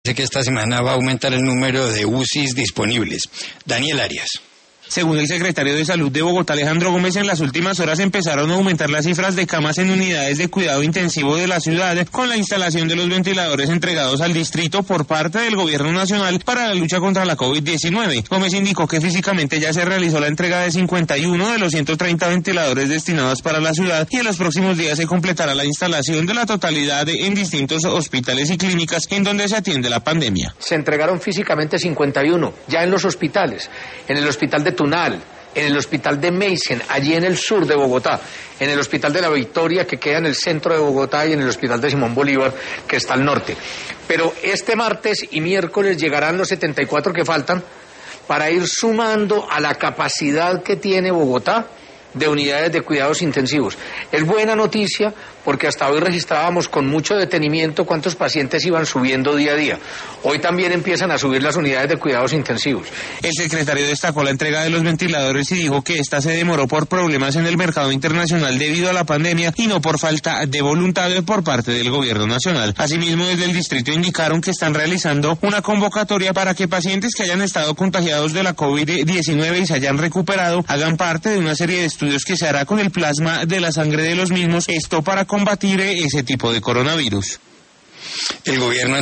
Que esta semana va a aumentar el número de UCIs disponibles. Daniel Arias. Según el secretario de Salud de Bogotá, Alejandro Gómez, en las últimas horas empezaron a aumentar las cifras de camas en unidades de cuidado intensivo de la ciudad con la instalación de los ventiladores entregados al distrito por parte del gobierno nacional para la lucha contra la COVID-19. Gómez indicó que físicamente ya se realizó la entrega de 51 de los 130 ventiladores destinados para la ciudad y en los próximos días se completará la instalación de la totalidad en distintos hospitales y clínicas en donde se atiende la pandemia. Se entregaron físicamente 51 ya en los hospitales, en el hospital de Tunal, en el hospital de Meissen, allí en el sur de Bogotá, en el hospital de La Victoria, que queda en el centro de Bogotá, y en el hospital de Simón Bolívar, que está al norte. Pero este martes y miércoles llegarán los 74 que faltan para ir sumando a la capacidad que tiene Bogotá de unidades de cuidados intensivos. Es buena noticia porque hasta hoy registrábamos con mucho detenimiento cuántos pacientes iban subiendo día a día. Hoy también empiezan a subir las unidades de cuidados intensivos. El secretario destacó la entrega de los ventiladores y dijo que esta se demoró por problemas en el mercado internacional debido a la pandemia y no por falta de voluntad por parte del gobierno nacional. Asimismo, desde el distrito indicaron que están realizando una convocatoria para que pacientes que hayan estado contagiados de la COVID-19 y se hayan recuperado hagan parte de una serie de estudios que se hará con el plasma de la sangre de los mismos, esto para combatir ese tipo de coronavirus. El gobierno